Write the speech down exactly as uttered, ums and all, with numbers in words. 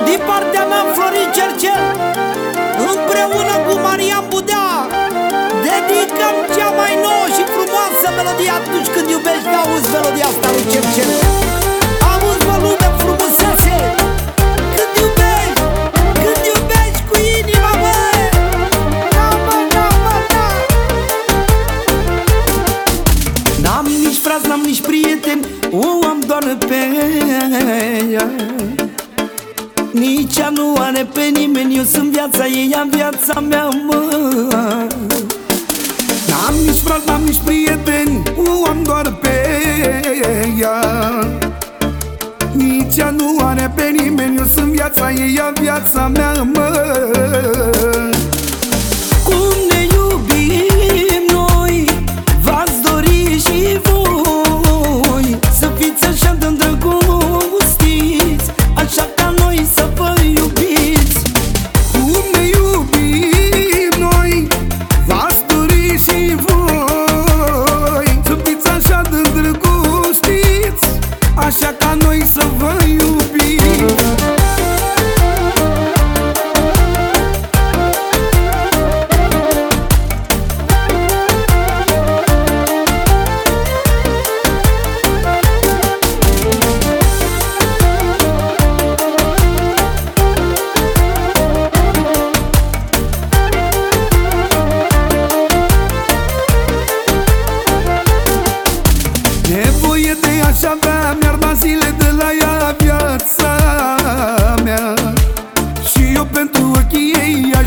Din partea mea, Florin Cercel, împreună cu Marian Budea, dedicăm cea mai nouă și frumoasă melodie atunci când iubești. Auzi melodia asta lui Cercel. Auzi, mă, lume frumusețe, când iubești, când iubești cu inima, bă. Da, bă, da, bă, da. N-am nici frați, n-am nici prieteni, o am doar pe ea. Nici ea nu are pe nimeni, eu sunt viața ei, ea viața mea, mă. N-am nici frați, n-am nici prieteni, o am doar pe ea. Nici ea nu are pe nimeni, eu sunt viața ei, ea viața mea, mă. Cum ne iubim noi, v-ați dori și voi să fiți așa de îndrăgostiți, așa ca noi să vă iubiți. Cum ne iubim noi, v-ați dori și voi să fiți așa de îndrăgostiți, așa ca noi să vă iubiți. Nevoie de aș avea, mi-ar da zile de la ea viața mea. Și eu pentru ochii ei